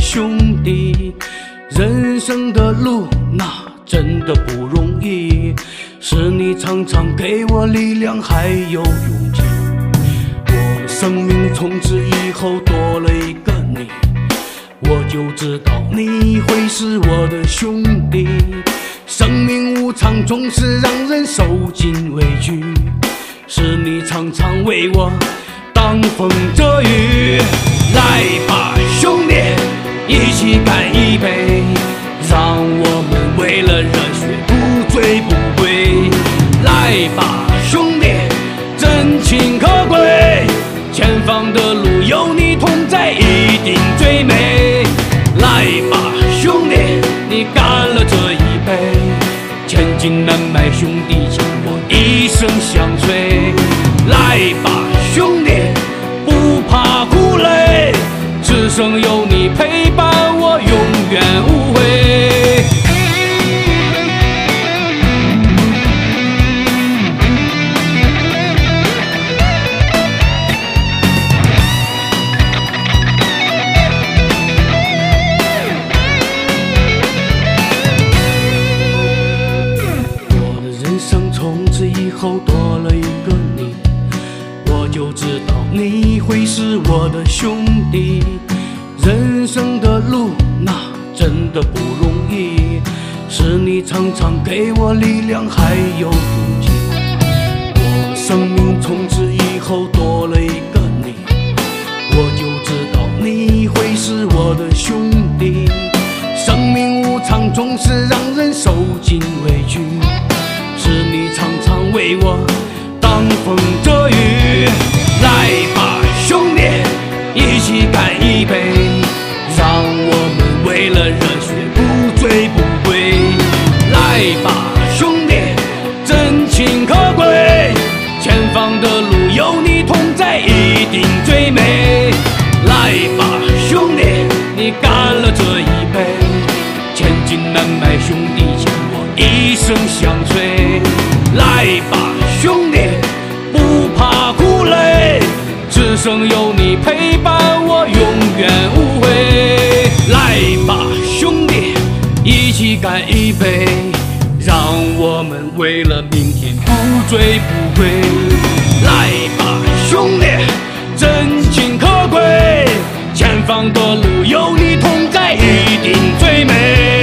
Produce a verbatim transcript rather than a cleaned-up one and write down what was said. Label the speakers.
Speaker 1: 兄弟。人生的路那真的不容易，是你常常给我力量还有勇气。我的生命从此以后多了一个你，我就知道你会是我的兄弟。生命无常，总是让人受尽委屈，是你常常为我挡风遮雨。来吧兄弟，一起干一杯，让我们为了热血不醉不归。来吧兄弟，真情可贵，前方的路有你同在一定最美。来吧兄弟，你干了这一杯，千金难买兄弟情，我一生相随。来吧兄弟，不怕苦累，此生有你陪伴我永远无悔。我的人生从此以后多了一个你，我就知道你会是我的兄弟。人生的路那真的不容易，是你常常给我力量还有勇气。我的生命从此以后多了一个你，我就知道你会是我的兄弟。生命无常，总是让人受尽委屈，是你常常为我挡风遮雨。来吧兄弟，一起干一杯，让我们为了热血不醉不归。来吧兄弟，真情可贵，前方的路有你同在一定最美。来吧兄弟，你干了这一杯，千金难买兄弟情，我一生相随。来吧兄弟，不怕苦累，此生有你陪伴我永远无悔。来吧兄弟，一起干一杯，让我们为了明天不醉不归。来吧兄弟，真情可贵，前方的路有你同在一定最美。